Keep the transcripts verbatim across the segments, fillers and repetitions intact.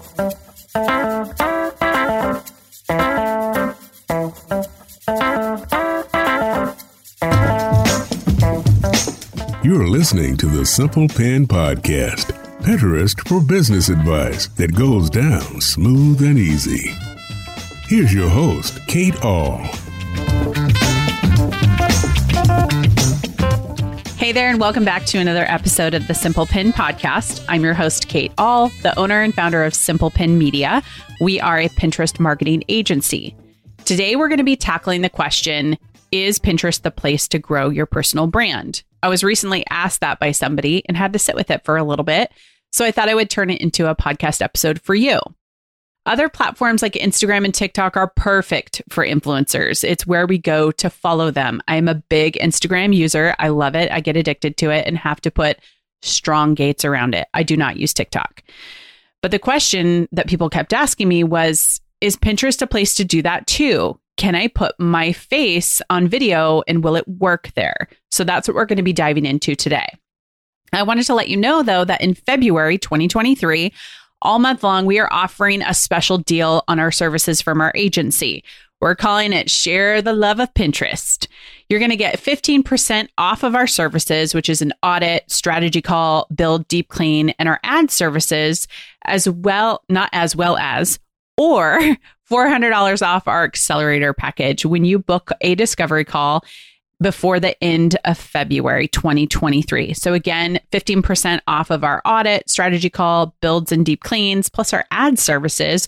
You're listening to the Simple Pin Podcast, Pinterest for business advice that goes down smooth and easy. Here's your host, Kate Ahl. Hey there, and welcome back to another episode of the Simple Pin Podcast. I'm your host, Kate Ahl, the owner and founder of Simple Pin Media. We are a Pinterest marketing agency. Today, we're going to be tackling the question, is Pinterest the place to grow your personal brand? I was recently asked that by somebody and had to sit with it for a little bit. So I thought I would turn it into a podcast episode for you. Other platforms like Instagram and TikTok are perfect for influencers. It's where we go to follow them. I'm a big Instagram user. I love it. I get addicted to it and have to put strong gates around it. I do not use TikTok. But the question that people kept asking me was, is Pinterest a place to do that too? Can I put my face on video and will it work there? So that's what we're going to be diving into today. I wanted to let you know, though, that in February twenty twenty-three, all month long, we are offering a special deal on our services from our agency. We're calling it Share the Love of Pinterest. You're going to get fifteen percent off of our services, which is an audit, strategy call, build, deep clean, and our ad services, as well, not as well as, or four hundred dollars off our accelerator package when you book a discovery call before the end of February twenty twenty-three. So again, fifteen percent off of our audit, strategy call, builds and deep cleans, plus our ad services,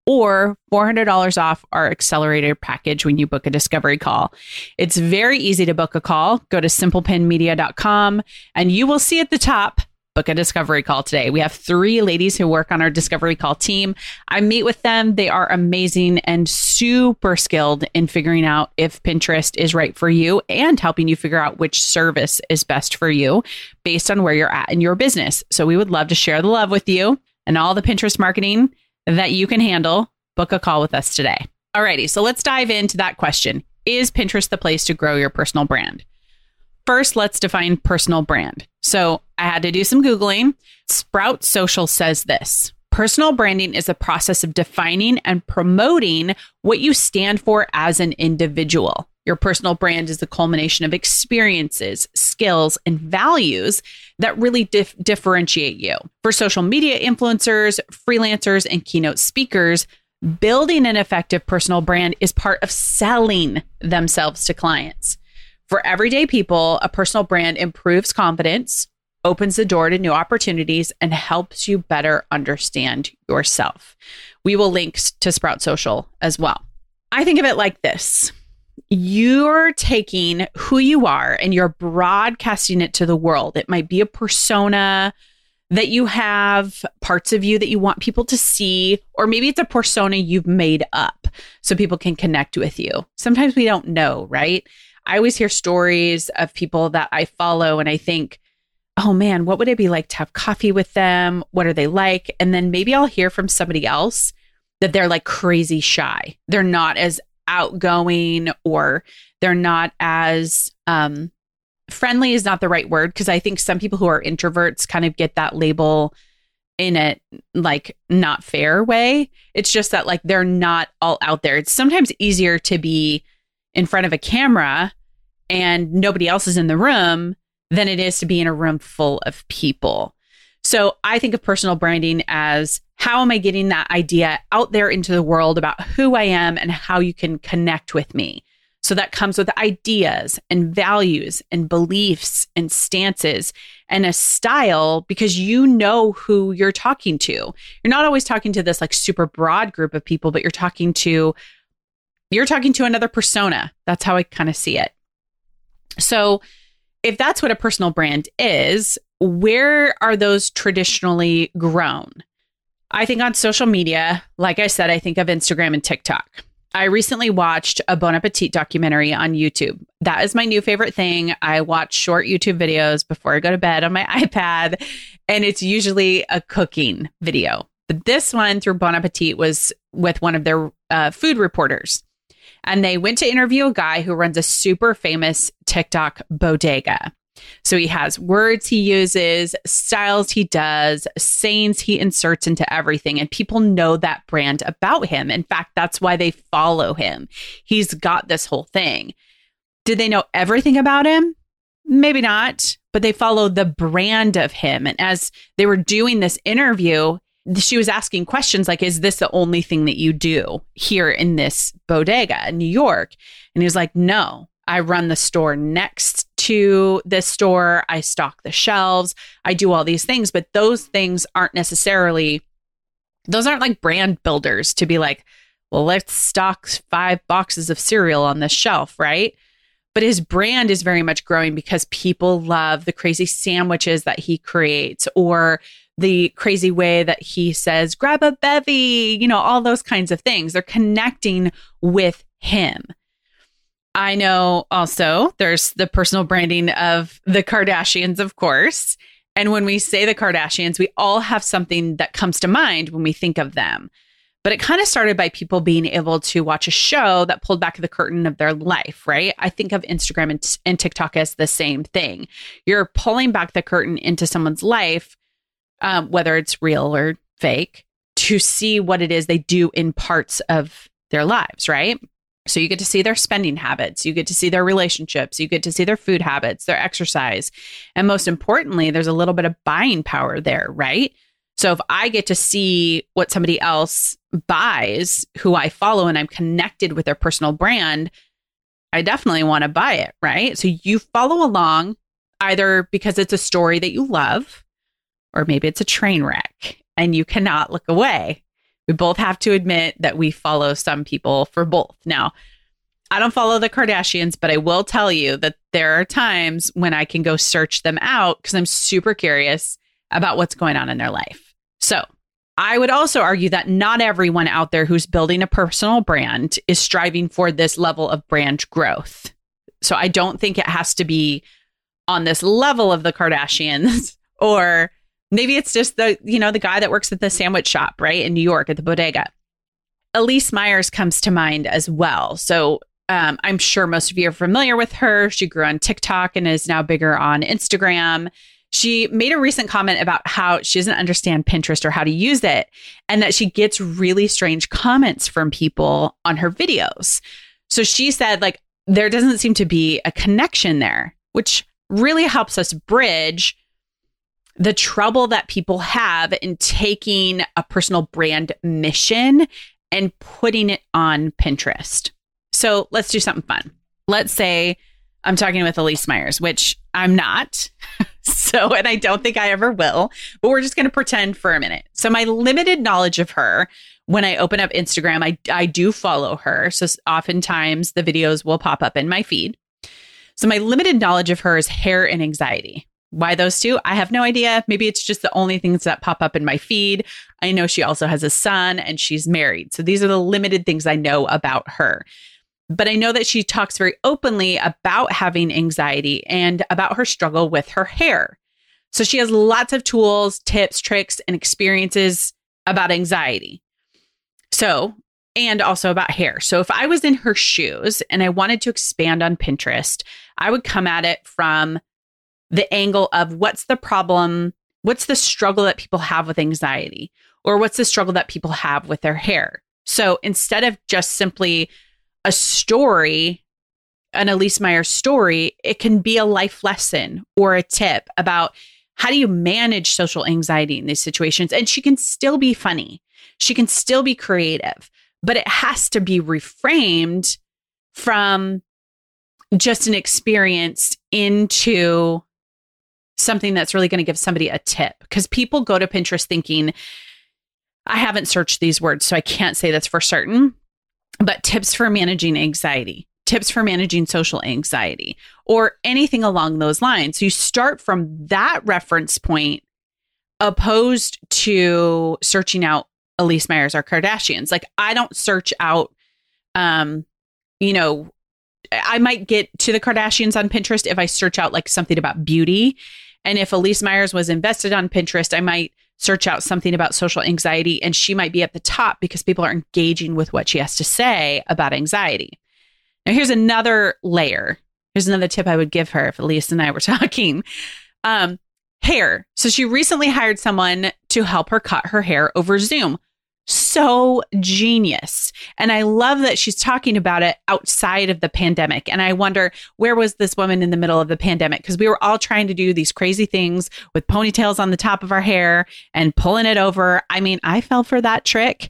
or four hundred dollars off our accelerator package when you book a discovery call. It's very easy to book a call. Go to simple pin media dot com and you will see at the top, book a discovery call today. We have three ladies who work on our discovery call team. I meet with them. They are amazing and super skilled in figuring out if Pinterest is right for you and helping you figure out which service is best for you based on where you're at in your business. So we would love to share the love with you and all the Pinterest marketing that you can handle. Book a call with us today. Alrighty, so let's dive into that question. Is Pinterest the place to grow your personal brand? First, let's define personal brand. So I had to do some Googling. Sprout Social says this: personal branding is a process of defining and promoting what you stand for as an individual. Your personal brand is the culmination of experiences, skills, and values that really dif- differentiate you. For social media influencers, freelancers, and keynote speakers, building an effective personal brand is part of selling themselves to clients. For everyday people, a personal brand improves confidence, opens the door to new opportunities, and helps you better understand yourself. We will link to Sprout Social as well. I think of it like this. You're taking who you are and you're broadcasting it to the world. It might be a persona that you have, parts of you that you want people to see, or maybe it's a persona you've made up so people can connect with you. Sometimes we don't know, right? I always hear stories of people that I follow and I think, oh man, what would it be like to have coffee with them? What are they like? And then maybe I'll hear from somebody else that they're like crazy shy. They're not as outgoing, or they're not as um, friendly is not the right word, because I think some people who are introverts kind of get that label in a like not fair way. It's just that like they're not all out there. It's sometimes easier to be in front of a camera and nobody else is in the room than it is to be in a room full of people. So I think of personal branding as, how am I getting that idea out there into the world about who I am and how you can connect with me? So that comes with ideas and values and beliefs and stances and a style, because you know who you're talking to. You're not always talking to this like super broad group of people, but you're talking to You're talking to another persona. That's how I kind of see it. So if that's what a personal brand is, where are those traditionally grown? I think on social media, like I said, I think of Instagram and TikTok. I recently watched a Bon Appetit documentary on YouTube. That is my new favorite thing. I watch short YouTube videos before I go to bed on my iPad, and it's usually a cooking video. But this one through Bon Appetit was with one of their uh, food reporters. And they went to interview a guy who runs a super famous TikTok bodega. So he has words he uses, styles he does, sayings he inserts into everything. And people know that brand about him. In fact, that's why they follow him. He's got this whole thing. Did they know everything about him? Maybe not, but they follow the brand of him. And as they were doing this interview, she was asking questions like, is this the only thing that you do here in this bodega in New York? And he was like, no, I run the store next to this store. I stock the shelves. I do all these things, but those things aren't necessarily, those aren't like brand builders to be like, well, let's stock five boxes of cereal on this shelf, right? But his brand is very much growing because people love the crazy sandwiches that he creates or the crazy way that he says, grab a bevy, you know, all those kinds of things. They're connecting with him. I know also there's the personal branding of the Kardashians, of course. And when we say the Kardashians, we all have something that comes to mind when we think of them. But it kind of started by people being able to watch a show that pulled back the curtain of their life, right? I think of Instagram and, and TikTok as the same thing. You're pulling back the curtain into someone's life, um, whether it's real or fake, to see what it is they do in parts of their lives, right? So you get to see their spending habits, you get to see their relationships, you get to see their food habits, their exercise. And most importantly, there's a little bit of buying power there, right? So if I get to see what somebody else buys who I follow and I'm connected with their personal brand, I definitely want to buy it, right? So you follow along either because it's a story that you love, or maybe it's a train wreck and you cannot look away. We both have to admit that we follow some people for both. Now, I don't follow the Kardashians, but I will tell you that there are times when I can go search them out because I'm super curious about what's going on in their life. So I would also argue that not everyone out there who's building a personal brand is striving for this level of brand growth. So I don't think it has to be on this level of the Kardashians, or maybe it's just the, you know, the guy that works at the sandwich shop, right, in New York at the bodega. Elyse Myers comes to mind as well. So um, I'm sure most of you are familiar with her. She grew on TikTok and is now bigger on Instagram. She made a recent comment about how she doesn't understand Pinterest or how to use it, and that she gets really strange comments from people on her videos. So she said, like, there doesn't seem to be a connection there, which really helps us bridge the trouble that people have in taking a personal brand mission and putting it on Pinterest. So let's do something fun. Let's say I'm talking with Elyse Myers, which I'm not. So, and I don't think I ever will, but we're just going to pretend for a minute. So my limited knowledge of her, when I open up Instagram, I, I do follow her. So oftentimes the videos will pop up in my feed. So my limited knowledge of her is hair and anxiety. Why those two? I have no idea. Maybe it's just the only things that pop up in my feed. I know she also has a son and she's married. So these are the limited things I know about her. But I know that she talks very openly about having anxiety and about her struggle with her hair. So she has lots of tools, tips, tricks, and experiences about anxiety. So, and also about hair. So if I was in her shoes and I wanted to expand on Pinterest, I would come at it from the angle of what's the problem, what's the struggle that people have with anxiety, or what's the struggle that people have with their hair. So instead of just simply a story, an Elyse Myers story, it can be a life lesson or a tip about how do you manage social anxiety in these situations. And she can still be funny. She can still be creative, but it has to be reframed from just an experience into something that's really going to give somebody a tip. Because people go to Pinterest thinking, I haven't searched these words, so I can't say that's for certain. But tips for managing anxiety, tips for managing social anxiety, or anything along those lines. So you start from that reference point opposed to searching out Elyse Myers or Kardashians. Like, I don't search out, um, you know, I might get to the Kardashians on Pinterest if I search out like something about beauty. And if Elyse Myers was invested on Pinterest, I might search out something about social anxiety, and she might be at the top because people are engaging with what she has to say about anxiety. Now, here's another layer. Here's another tip I would give her if Elise and I were talking. Um, hair. So she recently hired someone to help her cut her hair over Zoom. So genius. And I love that she's talking about it outside of the pandemic. And I wonder, where was this woman in the middle of the pandemic? Because we were all trying to do these crazy things with ponytails on the top of our hair and pulling it over. I mean, I fell for that trick.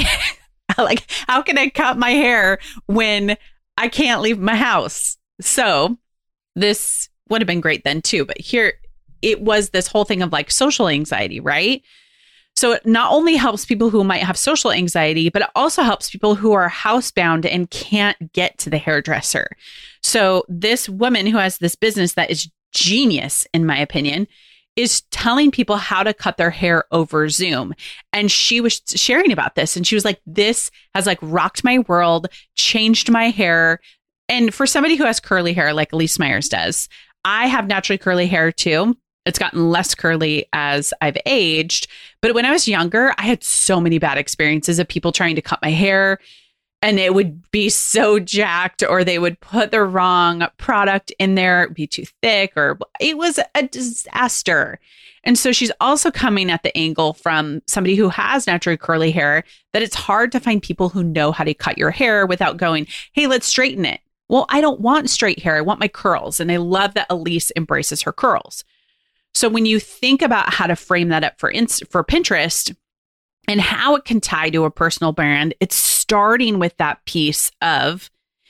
Like, how can I cut my hair when I can't leave my house? So this would have been great then too. But here it was this whole thing of like social anxiety, right? So it not only helps people who might have social anxiety, but it also helps people who are housebound and can't get to the hairdresser. So this woman who has this business that is genius, in my opinion, is telling people how to cut their hair over Zoom. And she was sharing about this and she was like, this has like rocked my world, changed my hair. And for somebody who has curly hair like Elise Myers does, I have naturally curly hair too. It's gotten less curly as I've aged. But when I was younger, I had so many bad experiences of people trying to cut my hair and it would be so jacked, or they would put the wrong product in there, it'd be too thick, or it was a disaster. And so she's also coming at the angle from somebody who has naturally curly hair, that it's hard to find people who know how to cut your hair without going, hey, let's straighten it. Well, I don't want straight hair. I want my curls. And I love that Elise embraces her curls. So when you think about how to frame that up for inst- for Pinterest and how it can tie to a personal brand, it's starting with that piece of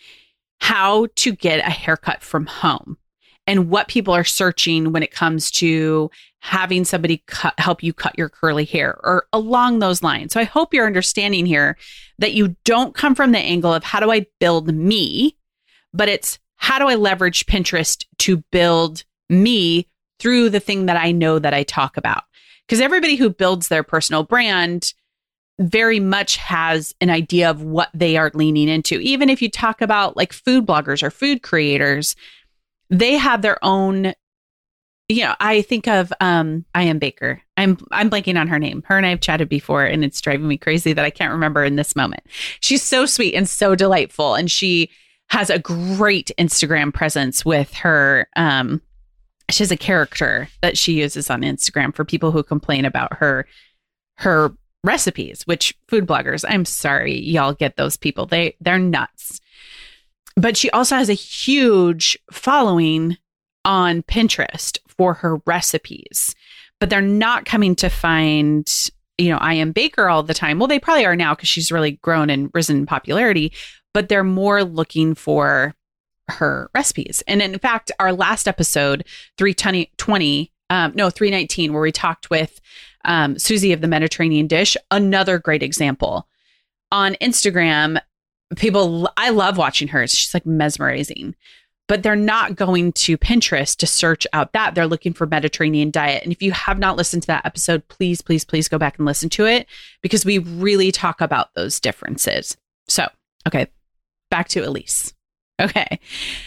how to get a haircut from home and what people are searching when it comes to having somebody cut, help you cut your curly hair or along those lines. So I hope you're understanding here that you don't come from the angle of how do I build me, but it's how do I leverage Pinterest to build me through the thing that I know that I talk about. Because everybody who builds their personal brand very much has an idea of what they are leaning into. Even if you talk about like food bloggers or food creators, they have their own, you know, I think of um, I Am Baker. I'm I'm blanking on her name. Her and I have chatted before and it's driving me crazy that I can't remember in this moment. She's so sweet and so delightful. And she has a great Instagram presence with her um she has a character that she uses on Instagram for people who complain about her, her recipes, which food bloggers, I'm sorry, y'all get those people. They, they're nuts. But she also has a huge following on Pinterest for her recipes, but they're not coming to find, you know, I Am Baker all the time. Well, they probably are now because she's really grown and risen in popularity, but they're more looking for her recipes. And in fact, our last episode, three twenty, um, no, three nineteen, where we talked with um, Susie of the Mediterranean Dish, another great example. On Instagram, people, I love watching her. She's like mesmerizing, but they're not going to Pinterest to search out that. They're looking for Mediterranean diet. And if you have not listened to that episode, please, please, please go back and listen to it because we really talk about those differences. So, okay, back to Elise. Okay.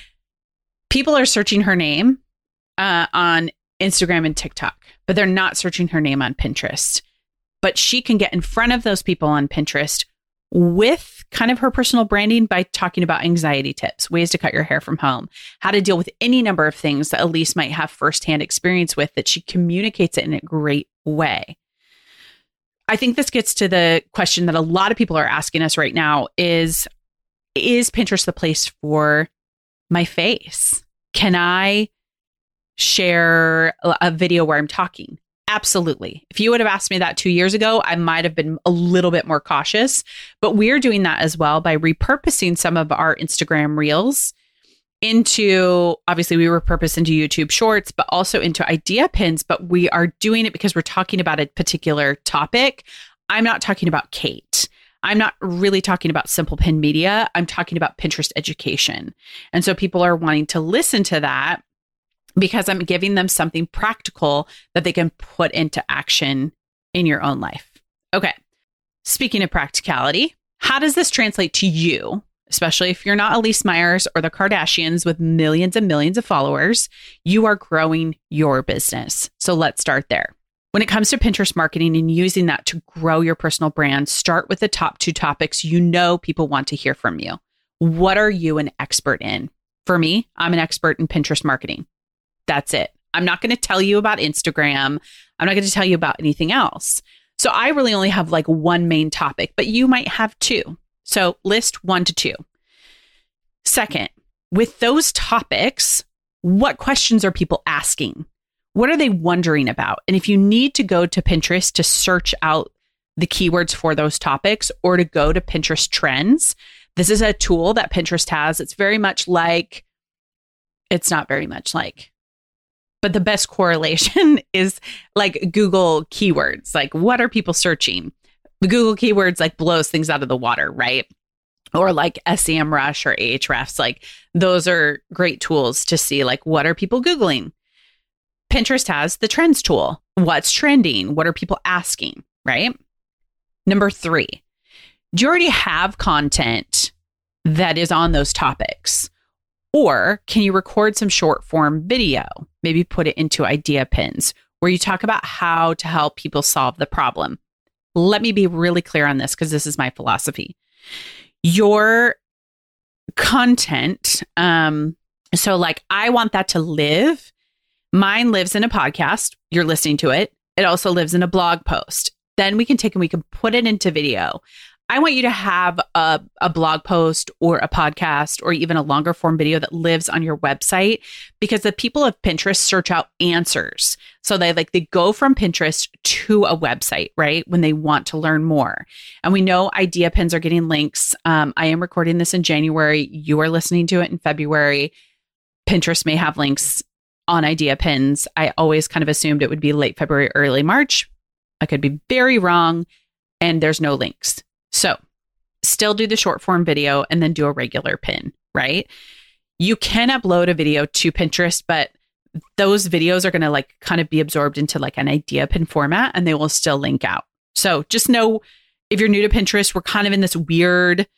People are searching her name uh, on Instagram and TikTok, but they're not searching her name on Pinterest. But she can get in front of those people on Pinterest with kind of her personal branding by talking about anxiety tips, ways to cut your hair from home, how to deal with any number of things that Elise might have firsthand experience with, that she communicates it in a great way. I think this gets to the question that a lot of people are asking us right now is, Is Pinterest the place for my face? Can I share a video where I'm talking? Absolutely. If you would have asked me that two years ago, I might have been a little bit more cautious, but we're doing that as well by repurposing some of our Instagram reels into, obviously we repurpose into YouTube shorts, but also into idea pins, but we are doing it because we're talking about a particular topic. I'm not talking about Kate. I'm not really talking about Simple Pin Media. I'm talking about Pinterest education. And so people are wanting to listen to that because I'm giving them something practical that they can put into action in your own life. Okay. Speaking of practicality, how does this translate to you? Especially if you're not Elise Myers or the Kardashians with millions and millions of followers, you are growing your business. So let's start there. When it comes to Pinterest marketing and using that to grow your personal brand, start with the top two topics you know people want to hear from you. What are you an expert in? For me, I'm an expert in Pinterest marketing. That's it. I'm not going to tell you about Instagram. I'm not going to tell you about anything else. So I really only have like one main topic, but you might have two. So list one to two. Second, with those topics, what questions are people asking? What are they wondering about? And if you need to go to Pinterest to search out the keywords for those topics or to go to Pinterest Trends, this is a tool that Pinterest has. It's very much like, it's not very much like, but the best correlation is like Google keywords. Like, what are people searching? The Google keywords like blows things out of the water, right? Or like SEMrush or Ahrefs. Like, those are great tools to see, like, what are people Googling? Pinterest has the trends tool. What's trending? What are people asking, right? Number three, do you already have content that is on those topics? Or can you record some short form video? Maybe put it into idea pins where you talk about how to help people solve the problem. Let me be really clear on this because this is my philosophy. Your content, um, so like I want that to live. Mine lives in a podcast. You're listening to it. It also lives in a blog post. Then we can take and we can put it into video. I want you to have a, a blog post or a podcast or even a longer form video that lives on your website, because the people of Pinterest search out answers. So they like, they go from Pinterest to a website, right? When they want to learn more. And we know idea pins are getting links. Um, I am recording this in January. You are listening to it in February. Pinterest may have links on idea pins. I always kind of assumed it would be late February, early March. I could be very wrong, and there's no links. So still do the short form video and then do a regular pin, right? You can upload a video to Pinterest, but those videos are going to like kind of be absorbed into like an idea pin format and they will still link out. So just know if you're new to Pinterest, we're kind of in this weird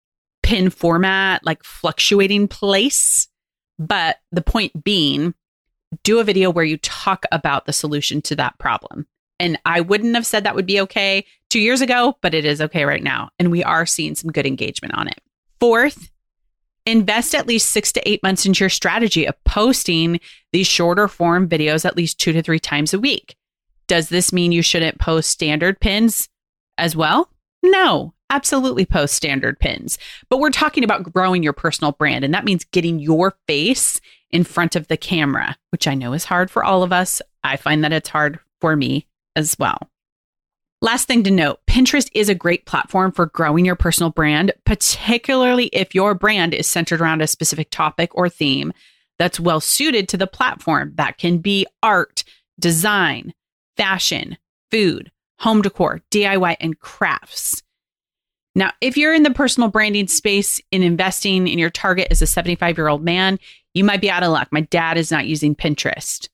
pin format, like fluctuating place. But the point being, do a video where you talk about the solution to that problem. And I wouldn't have said that would be okay two years ago, but it is okay right now. And we are seeing some good engagement on it. Fourth, invest at least six to eight months into your strategy of posting these shorter form videos at least two to three times a week. Does this mean you shouldn't post standard pins as well? No, absolutely post standard pins. But we're talking about growing your personal brand. And that means getting your face in front of the camera, which I know is hard for all of us. I find that it's hard for me as well. Last thing to note, Pinterest is a great platform for growing your personal brand, particularly if your brand is centered around a specific topic or theme that's well suited to the platform. That can be art, design, fashion, food, home decor, D I Y, and crafts. Now, if you're in the personal branding space in investing in your target as a seventy-five-year-old man, you might be out of luck. My dad is not using Pinterest.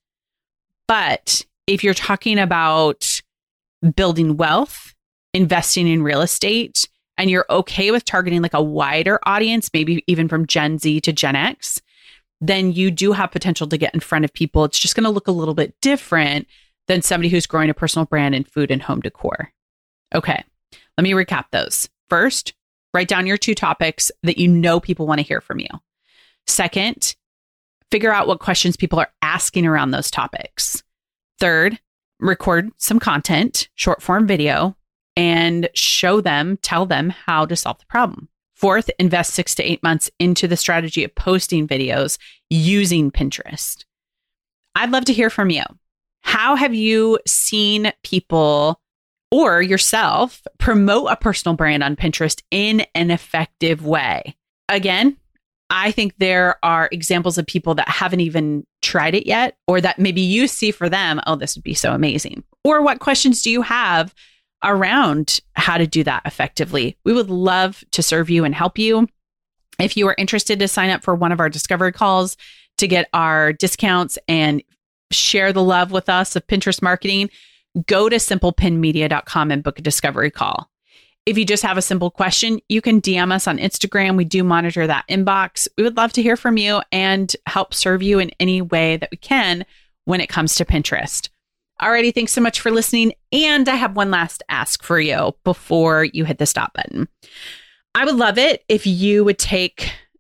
But if you're talking about building wealth, investing in real estate, and you're okay with targeting like a wider audience, maybe even from Gen Z to Gen X, then you do have potential to get in front of people. It's just going to look a little bit different than somebody who's growing a personal brand in food and home decor. Okay, let me recap those. First, write down your two topics that you know people want to hear from you. Second, figure out what questions people are asking around those topics. Third, record some content, short form video, and show them, tell them how to solve the problem. Fourth, invest six to eight months into the strategy of posting videos using Pinterest. I'd love to hear from you. How have you seen people or yourself promote a personal brand on Pinterest in an effective way? Again, I think there are examples of people that haven't even tried it yet, or that maybe you see for them, oh, this would be so amazing. Or what questions do you have around how to do that effectively? We would love to serve you and help you. If you are interested to sign up for one of our discovery calls to get our discounts and share the love with us of Pinterest marketing, go to simple pin media dot com and book a discovery call. If you just have a simple question, you can D M us on Instagram. We do monitor that inbox. We would love to hear from you and help serve you in any way that we can when it comes to Pinterest. Alrighty, thanks so much for listening. And I have one last ask for you before you hit the stop button. I would love it if you would take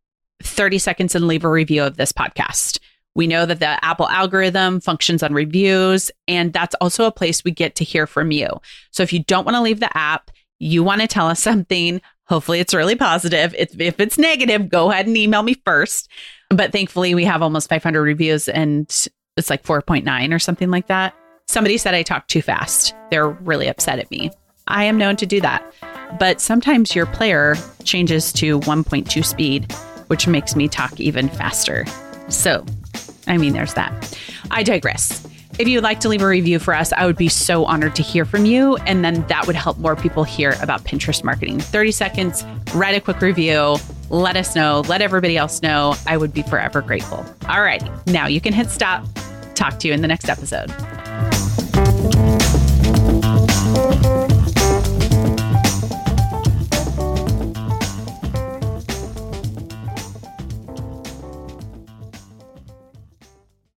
thirty seconds and leave a review of this podcast. We know that the Apple algorithm functions on reviews, and that's also a place we get to hear from you. So if you don't want to leave the app, you want to tell us something, hopefully it's really positive. If, if it's negative, go ahead and email me first. But thankfully, we have almost five hundred reviews, and it's like four point nine or something like that. Somebody said I talk too fast. They're really upset at me. I am known to do that. But sometimes your player changes to one point two speed, which makes me talk even faster. So, I mean, there's that. I digress. If you'd like to leave a review for us, I would be so honored to hear from you. And then that would help more people hear about Pinterest marketing. thirty seconds, write a quick review, let us know, let everybody else know. I would be forever grateful. All right, now you can hit stop. Talk to you in the next episode.